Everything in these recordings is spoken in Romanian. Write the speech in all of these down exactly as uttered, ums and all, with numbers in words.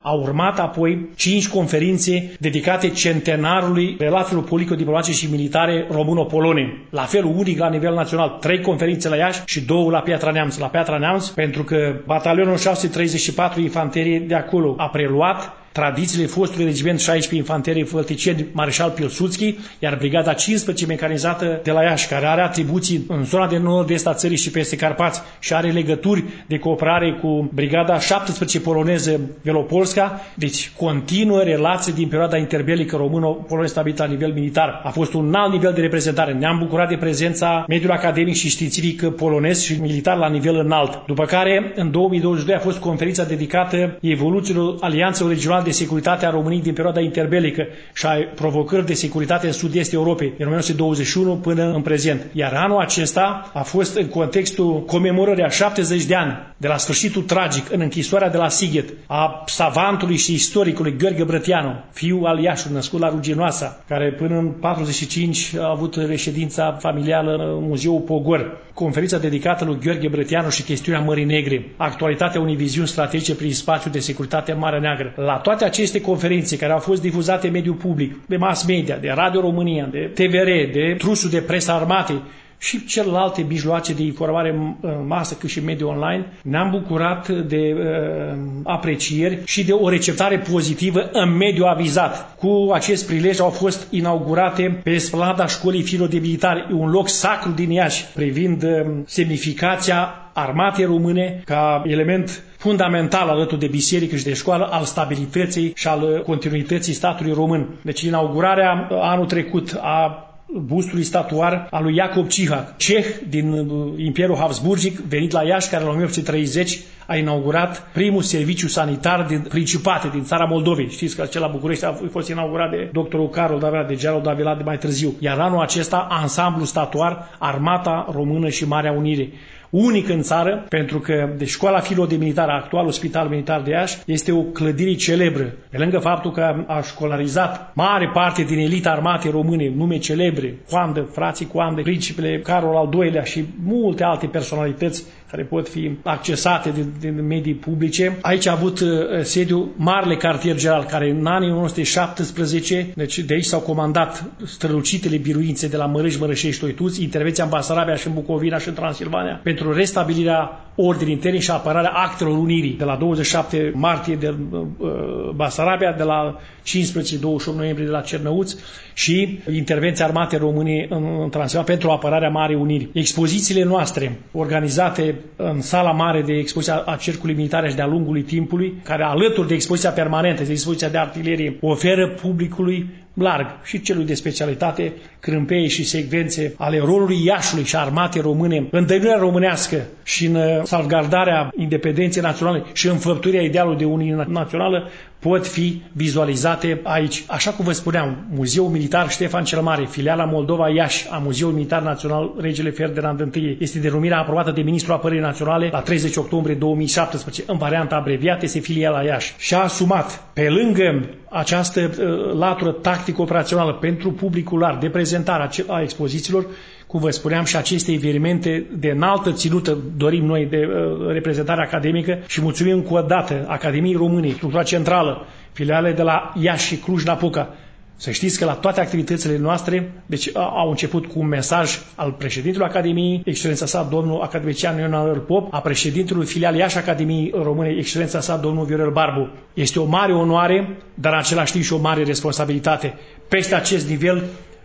A urmat apoi cinci conferințe dedicate centenarului relațiilor politico-diplomatice și militare româno-polone. La fel, unic la nivel național, trei conferințe la Iași și două la Piatra Neamț. La Piatra Neamț, pentru că batalionul șase sute treizeci și patru infanterie de acolo a preluat tradițiile fostului regiment șaisprezece infanterie fălticeni Mareșal Pilsudski, iar brigada cincisprezece mecanizată de la Iași, care are atribuții în zona de nord-est a țării și peste Carpați și are legături de cooperare cu brigada șaptesprezece poloneză Velopolska, deci continuă relații din perioada interbelică româno-poloneză stabilită la nivel militar. A fost un alt nivel de reprezentare. Ne-am bucurat de prezența mediului academic și științific polonez și militar la nivel înalt. După care, în două mii douăzeci și doi a fost conferința dedicată evoluțiilor alianțelor regionale de securitate a României din perioada interbelică și a provocări de securitate în sud-est Europei, din o mie nouă sute douăzeci și unu până în prezent. Iar anul acesta a fost în contextul comemorării a șaptezeci de ani de la sfârșitul tragic în închisoarea de la Sighet a savantului și istoricului Gheorghe Brătianu, fiul al Iașului, născut la Ruginoasa, care până în patruzeci și cinci a avut reședința familială în Muzeul Pogor. Conferința dedicată lui Gheorghe Brătianu și chestiunea Mării Negre, actualitatea unei viziuni strategice prin spațiul de securitate în Marea Neagră. La toate aceste conferințe care au fost difuzate în mediul public, de mass media, de Radio România, de T V R, de trusul de presă armate și celelalte mijloace de informare în masă cât și mediul online, ne-am bucurat de uh, aprecieri și de o receptare pozitivă în mediul avizat. Cu acest prilej au fost inaugurate pe esplanada Școlii Fiilor de Militari, un loc sacru din Iași, privind uh, semnificația armatei române ca element fundamental alături de biserică și de școală al stabilității și al continuității statului român. Deci inaugurarea anul trecut a bustului statuar al lui Iacob Cihac, ceh din Imperiul Habsburgic, venit la Iași, care în o mie opt sute treizeci a inaugurat primul serviciu sanitar din Principate, din țara Moldovei. Știți că acela la București a fost inaugurat de doctorul Carol Davila, de Gerald Davila de mai târziu. Iar anul acesta, ansamblu statuar, Armata Română și Marea Unire. Unic în țară, pentru că de Școala Fiilor de Militar, actualul Spital Militar de Iași, este o clădire celebră. Pe lângă faptul că a școlarizat mare parte din elita armatei române, nume celebre, Coandă, frații Coandă, principele Carol al doilea și multe alte personalități care pot fi accesate din, din medii publice. Aici a avut uh, sediu Marele Cartier General, care în anii o mie nouă sute șaptesprezece, deci de aici s-au comandat strălucitele biruințe de la Mărăși, Mărășești, Toituți, intervenția în Basarabia și în Bucovina și în Transilvania pentru restabilirea ordinii interne și apărarea actelor unirii de la douăzeci și șapte martie de uh, Basarabia, de la cincisprezece douăzeci și opt noiembrie de la Cernăuți și intervenția armatei române în, în Transilvania pentru apărarea Marii Uniri. Expozițiile noastre organizate în sala mare de expoziție a Cercului Militare și de-a lungului timpului, care alături de expoziția permanentă, de expoziția de artilerie, oferă publicului larg și celui de specialitate crâmpeie și secvențe ale rolului Iașului și armatei române în dăinuirea românească și în salvgardarea independenței naționale și în făptuirea idealului de Uniune Națională pot fi vizualizate aici. Așa cum vă spuneam, Muzeul Militar Ștefan cel Mare, filiala Moldova Iași a Muzeului Militar Național Regele Ferdinand I, este denumirea aprobată de Ministrul Apărării Naționale la treizeci octombrie două mii șaptesprezece, în varianta abreviată, este filiala Iași. Și a asumat, pe lângă această uh, latură tactico-operațională pentru publicul larg de prezentare a expozițiilor, cum vă spuneam, și aceste evenimente de înaltă ținută dorim noi de uh, reprezentare academică și mulțumim încă o dată Academiei României, structura centrală, filiale de la Iași și Cluj-Napoca. Să știți că la toate activitățile noastre, deci au început cu un mesaj al președintelui Academiei, excelența sa, domnul academician Ionel Pop, a președintelui filial Iași Academiei Române, excelența sa, domnul Viorel Barbu. Este o mare onoare, dar în același timp și o mare responsabilitate. Peste acest nivel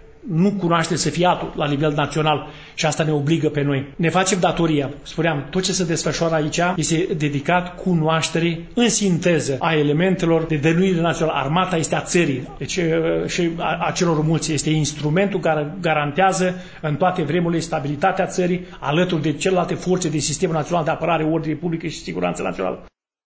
nu cunoaște să fie altul la nivel național și asta ne obligă pe noi. Ne facem datoria. Spuneam, tot ce se desfășoară aici este dedicat cunoașterii în sinteză a elementelor de dăruire națională. Armata este a țării, deci și a, a celor mulți. Este instrumentul care garantează în toate vremurile stabilitatea țării alături de celelalte forțe de sistemul național de apărare, ordine publică și siguranță națională.